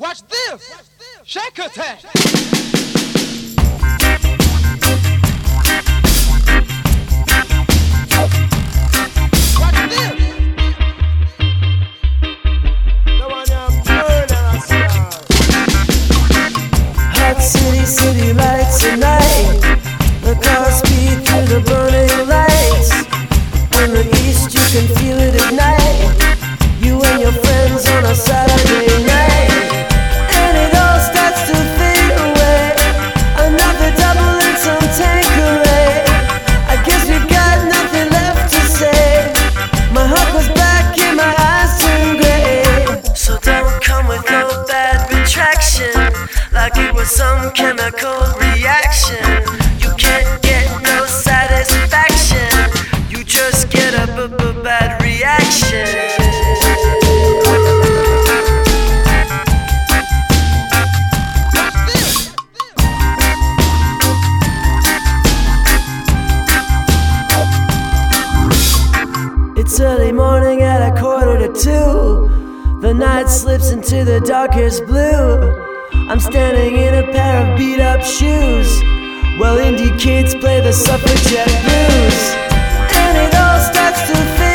Watch this. Shake attack. Watch this. Hot city, city lights at night. The cars speed through the burning lights. In the east you can feel it at night. You and your friends on a Saturday night. And it all starts to fade away. Another double and some Tanqueray. I guess we've got nothing left to say. My heart goes back and my eyes turn gray. So don't come with no bad retraction, like it was some chemical reaction. You can't get no satisfaction. You just get a bad reaction. It's early morning at 1:45. The night slips into the darkest blue. I'm standing in a pair of beat-up shoes, while indie kids play the suffragette blues. And it all starts to feel